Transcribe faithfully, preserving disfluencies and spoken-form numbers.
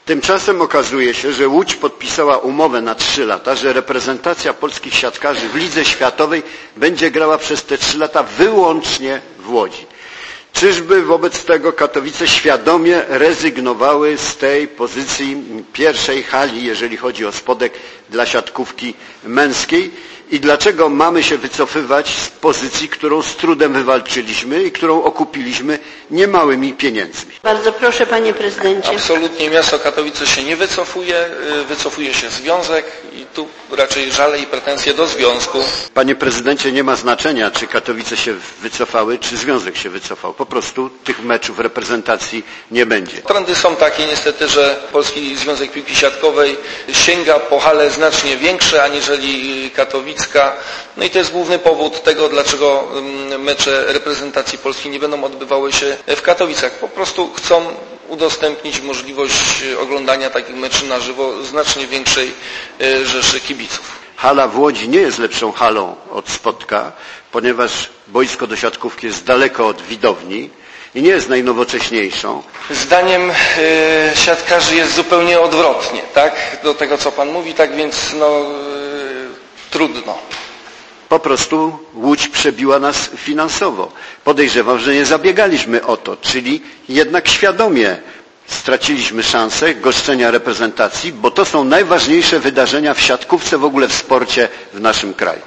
Tymczasem okazuje się, że Łódź podpisała umowę na trzy lata, że reprezentacja polskich siatkarzy w lidze światowej będzie grała przez te trzy lata wyłącznie w Łodzi. Czyżby wobec tego Katowice świadomie rezygnowały z tej pozycji pierwszej hali, jeżeli chodzi o spodek dla siatkówki męskiej? I dlaczego mamy się wycofywać z pozycji, którą z trudem wywalczyliśmy i którą okupiliśmy niemałymi pieniędzmi? Bardzo proszę, panie prezydencie. Absolutnie miasto Katowice się nie wycofuje, wycofuje się związek i tu raczej żale i pretensje do związku. Panie prezydencie, nie ma znaczenia, czy Katowice się wycofały, czy związek się wycofał. Po prostu tych meczów reprezentacji nie będzie. Trendy są takie niestety, że Polski Związek Piłki Siatkowej sięga po hale znacznie większe aniżeli Katowice. No i to jest główny powód tego, dlaczego mecze reprezentacji Polski nie będą odbywały się w Katowicach. Po prostu chcą udostępnić możliwość oglądania takich meczy na żywo znacznie większej rzeszy kibiców. Hala w Łodzi nie jest lepszą halą od Spodka, ponieważ boisko do siatkówki jest daleko od widowni i nie jest najnowocześniejszą. Zdaniem y, siatkarzy jest zupełnie odwrotnie, tak? Do tego, co pan mówi, tak więc no... trudno. Po prostu Łódź przebiła nas finansowo. Podejrzewam, że nie zabiegaliśmy o to, czyli jednak świadomie straciliśmy szansę goszczenia reprezentacji, bo to są najważniejsze wydarzenia w siatkówce, w ogóle w sporcie w naszym kraju.